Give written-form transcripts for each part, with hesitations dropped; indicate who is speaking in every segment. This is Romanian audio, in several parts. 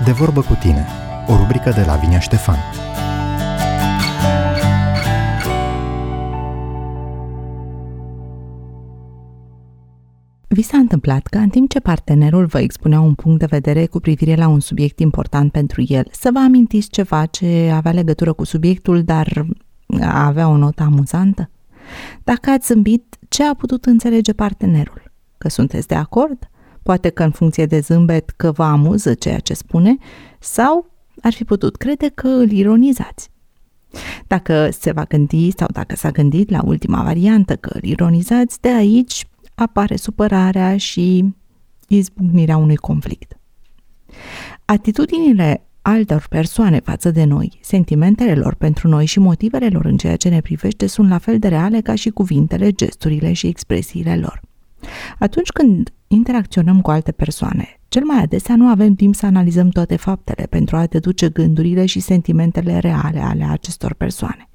Speaker 1: De vorbă cu tine, o rubrică de Lavinia Ștefan.
Speaker 2: Vi s-a întâmplat ca în timp ce partenerul vă expunea un punct de vedere cu privire la un subiect important pentru el, să vă amintiți ceva ce avea legătură cu subiectul, dar avea o notă amuzantă? Dacă ați zâmbit, ce a putut înțelege partenerul? Că sunteți de acord? Poate că în funcție de zâmbet că vă amuză ceea ce spune, sau ar fi putut crede că îl ironizați. Dacă se va gândi sau dacă s-a gândit la ultima variantă că îl ironizați, de aici apare supărarea și izbucnirea unui conflict. Atitudinile altor persoane față de noi, sentimentele lor pentru noi și motivele lor în ceea ce ne privește sunt la fel de reale ca și cuvintele, gesturile și expresiile lor. Atunci când interacționăm cu alte persoane, cel mai adesea nu avem timp să analizăm toate faptele pentru a deduce gândurile și sentimentele reale ale acestor persoane.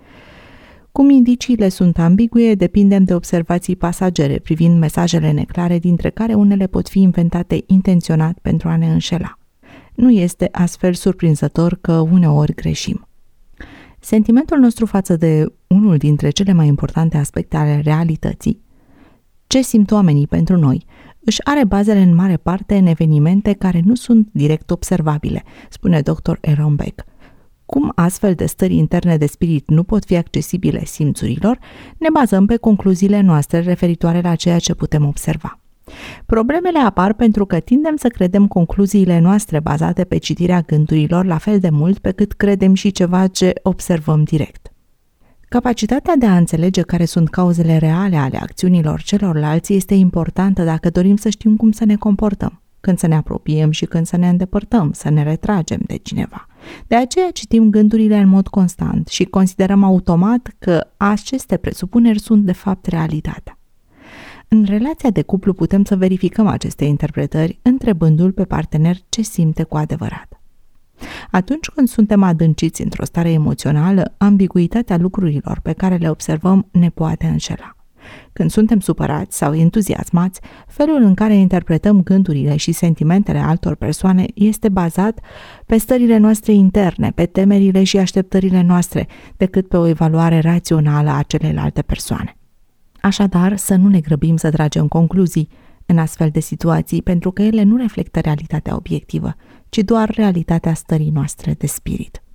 Speaker 2: Cum indiciile sunt ambigue, depindem de observații pasagere privind mesajele neclare, dintre care unele pot fi inventate intenționat pentru a ne înșela. Nu este astfel surprinzător că uneori greșim. Sentimentul nostru față de unul dintre cele mai importante aspecte ale realității, ce simt oamenii pentru noi, își are bazele în mare parte în evenimente care nu sunt direct observabile, spune dr. Aaron Beck. Cum astfel de stări interne de spirit nu pot fi accesibile simțurilor, ne bazăm pe concluziile noastre referitoare la ceea ce putem observa. Problemele apar pentru că tindem să credem concluziile noastre bazate pe citirea gândurilor la fel de mult pe cât credem și ceva ce observăm direct. Capacitatea de a înțelege care sunt cauzele reale ale acțiunilor celorlalți este importantă dacă dorim să știm cum să ne comportăm, când să ne apropiem și când să ne îndepărtăm, să ne retragem de cineva. De aceea citim gândurile în mod constant și considerăm automat că aceste presupuneri sunt de fapt realitatea. În relația de cuplu putem să verificăm aceste interpretări întrebându-l pe partener ce simte cu adevărat. Atunci când suntem adânciți într-o stare emoțională, ambiguitatea lucrurilor pe care le observăm ne poate înșela. Când suntem supărați sau entuziasmați, felul în care interpretăm gândurile și sentimentele altor persoane este bazat pe stările noastre interne, pe temerile și așteptările noastre, decât pe o evaluare rațională a celelalte persoane. Așadar, să nu ne grăbim să tragem concluzii în astfel de situații, pentru că ele nu reflectă realitatea obiectivă, ci doar realitatea stării noastre de spirit.